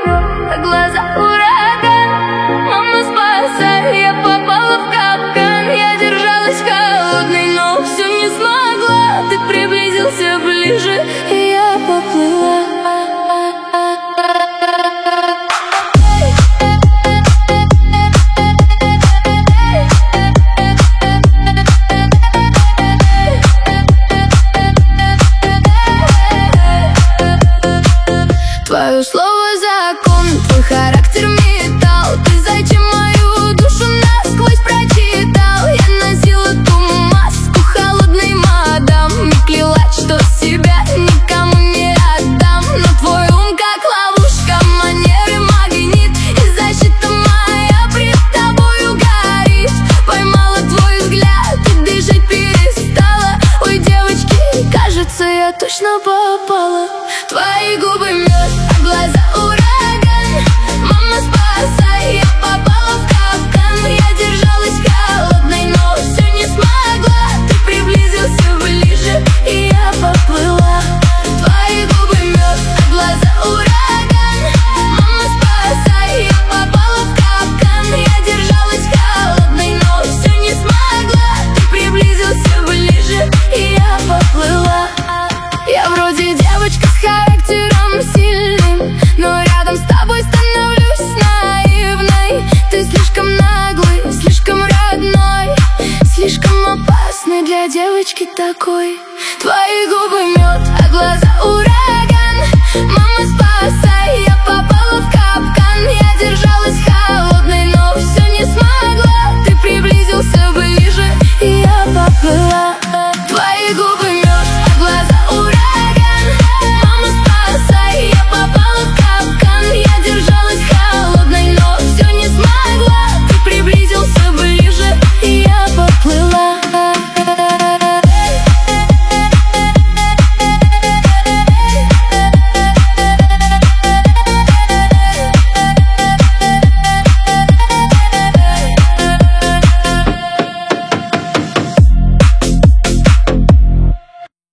а глаза ураган. Мама, спасай, я попала в капкан. Я держалась холодной, но все не смогла. Ты приблизился ближе, и я поплыла. Твое слово закон, твой характер металл. Ты зачем мою душу насквозь прочитал? Я носила ту маску холодной мадам, не клялась, что себя никому не отдам. Но твой ум как ловушка, манеры магнит, и защита моя пред тобою горит. Поймала твой взгляд и дышать перестала. Ой, девочки, кажется, я точно попала. Твои губы мед, а глаза ураган. Мама, спасай, я попала в капкан. Я держалась холодной, но все не смогла. Ты приблизился ближе, и я поплыла. Твои губы мед, а глаза ураган. Мама, спасай, я попала в капкан. Я держалась холодной, но все не смогла. Ты приблизился ближе, и я поплыла. Я вроде девочка с характером сильным, но рядом с тобой становлюсь наивной. Ты слишком наглый, слишком родной, слишком опасный для девочки такой.